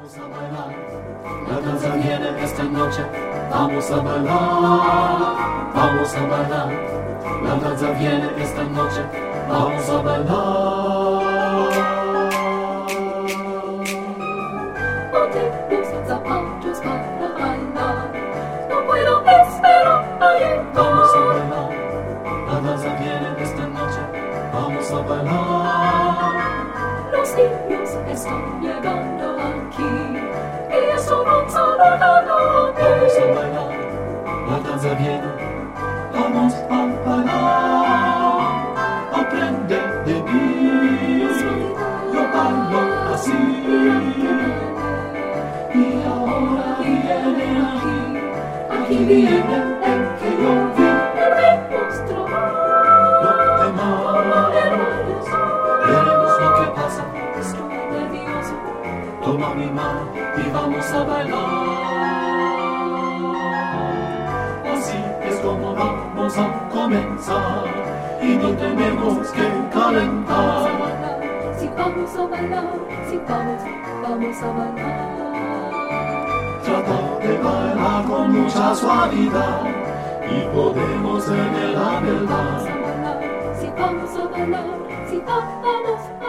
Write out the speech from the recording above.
Vamos a bailar, la danza viene esta noche. Vamos a bailar, vamos a bailar. La danza viene esta noche. Vamos a bailar. Ponte los zapatos para bailar. No puedo esperar a llegar. Vamos a bailar, la danza viene esta noche. Vamos a bailar. Los niños están llegando aquí y están saludando. Vamos a bailar, la danza viene. Vamos a bailar. Aprende de mí. Yo bailo así. Y ahora viene aquí viene el que yo vi. Me mostró Los demás veremos lo que pasa. estoy nervioso. Toma mi mano y vamos a bailar. Así es como vamos a comenzar y no tenemos que calentar. Si vamos a bailar, si vamos a bailar. Trata de bailar con mucha suavidad y podemos tener la verdad. Si vamos a bailar, si vamos a